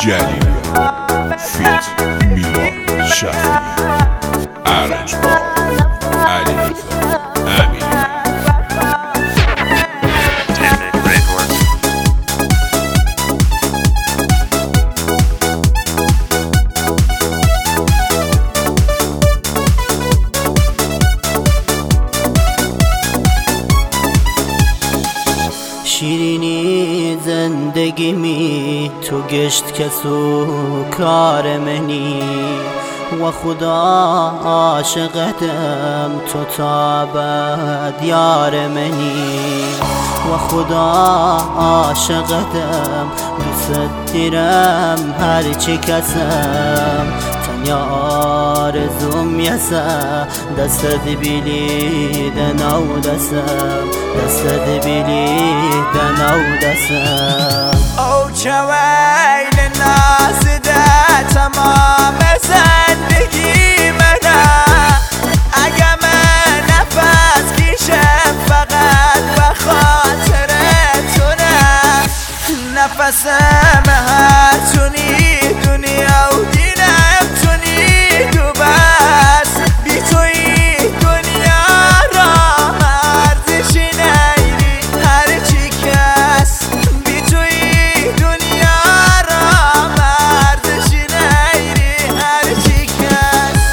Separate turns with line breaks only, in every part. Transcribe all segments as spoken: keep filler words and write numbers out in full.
جلیلی فیت میلاد شفیعی ارنج با علی رضا امینی.
شیرینی زندگی می تو گشت کسو کار منی و خدا عاشقتم تو تا ابد یار منی و خدا عاشقتم دوست دیرم هرچی کسم تنیا آرزوم یسه دستت بیلیدن او دستم دستت بیلیدن او دستم
او چویل نازده تمام زندگی منه اگه من نفس کشم فقط به خاطر تونه نفسم هر تونی دنیا و دینم تونی تو بس بی توی دنیا را ارزشی نیری هر چی کس بی توی دنیا را ارزشی نیری هر چی کس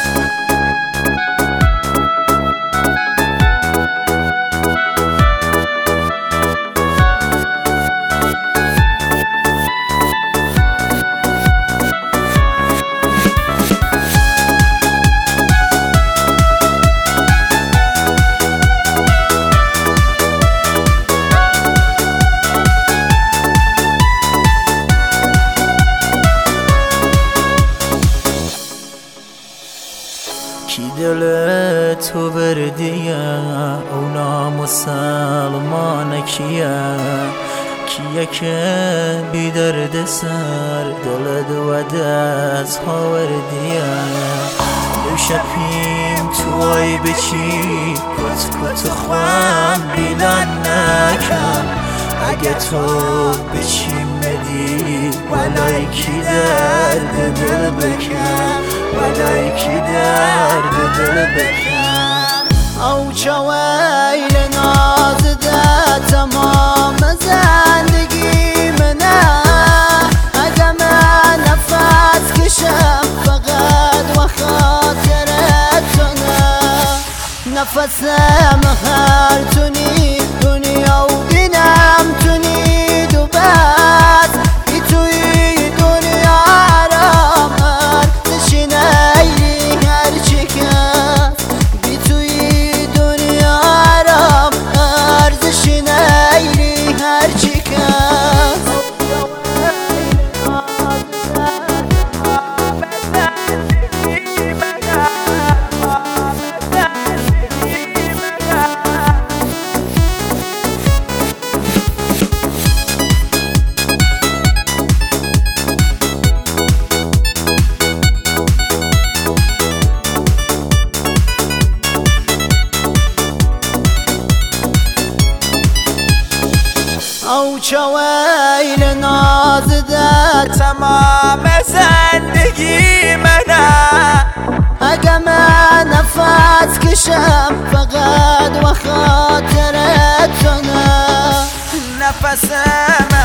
کی دل تو بردیه اونا مسلمان کیه کیه که بی درد سر دل دو دست ها وردیه دو شپیم توی بچی کت کت خوام بیلان نکم اگه تو بچی مدی ولای کی درد دل بکن ولای کی درد دل بکن او چویل نازده تمام زندگی منه اگه من نفس کشم فقط و خاطر تونه نفسم هر تونی دنیا و دینم تونی دو بس بی توی دنیا را ارزشی نیری هر چی کس بی توی دنیا را ارزشی نیری هر چی کس او چویل نازده
تمام زندگی منه
اگه من نفس کشم فقط و خاطر تونه
نفسم